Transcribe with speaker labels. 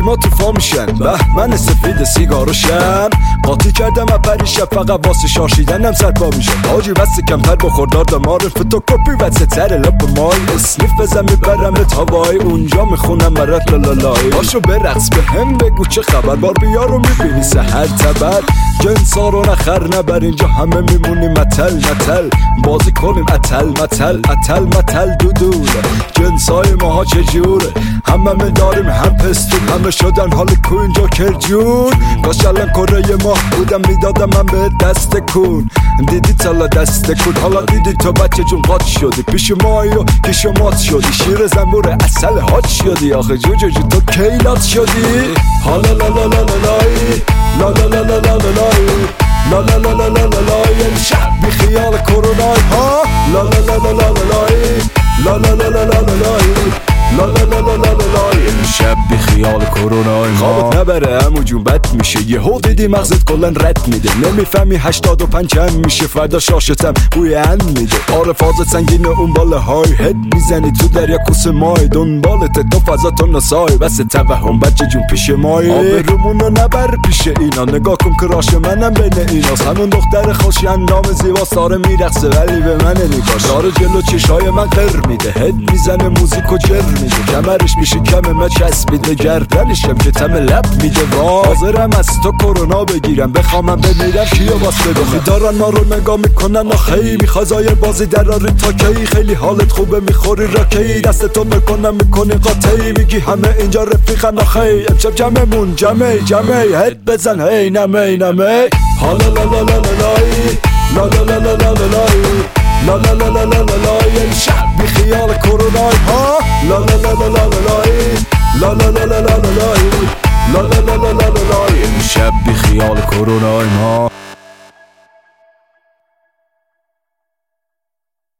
Speaker 1: چشیما تو فا میشن بهمن سفید سیگارشم قاطی کردم پریشب فقط واسه شاشیدنم سرپا میشم حاجی بس کمتر بخوردار دمار فتوکپی واسه تر لپ مای اسنیف بزن میبرمت هوای اونجا میخونم مرات لالالای باشو برقص به هم بگو چه خبر بار بیا رو میبینی سهر تبر جنسا رو نخر نبر اینجا همه میمونیم متل متل بازی کنیم اتل متل اتل متل دودول جنسای ماها چجوره همه داریم هم پستون همه شدن حال کو اینجا کرجون کاش الان کره ماه بودم میدادم من به دست کن دیدی تالا دست کن حالا دیدی تو بچه جون قاط شدی پیش مایی و پیش مات شدی شیر زنبور اصل هات شدی آخه جو تو کیلات شدی حالا لا لا لا لا لای لا لا لا لا لا لای لا لا لا لا لا لای امشب بی خیال کرونای ها لا لا لا لا لا لای لا لا لا لا لا لای لا لا لا لا لا لای امشب بی خیال کرونای خوابت نبره عمو جون بد میشه یهو دیدی مغزت کلا رد میده نمیفهمی 85 چند میشه فردا شاشتم بوی ان میده آره فازت سنگینه اون بالا های هد میزنی تو دریا کوس مای دنبالت تو فضا تو نسای بس توهم بچه جون پیش مای آبرومونو نبر پیش اینا نگاه کن کراش منم بین ایناست همون دختر خوش اندام زیبا ساره میرقصه ولی به من نگاش داره جلو چشای من قر میده هد میزنه موزیکو جر میده کمرش میشه کم من چسبید به گردنشم که تم لب میده حاضرم از تو کرونا بگیرم بخوامم بمیرم کیو واسه بخی دارن ما رو نگاه میکنن آخی میخوای بازی دراری تا کی خیلی حالت خوبه میخوری راکی دست تو بکنم میکنی قاطی میگی همه اینجا رفیقن آخی امشب جمعمون جمعی هد بزن هی نمی حالا لا لا لا لا لای لا لا لا لا لا لای لا لا لا لا لا لای امشب بی خیال کرونای ها لا لا لا لا لا لای لا لا لا لا لا لای لا لا لا لا لا لای امشب بی خیال کرونای ها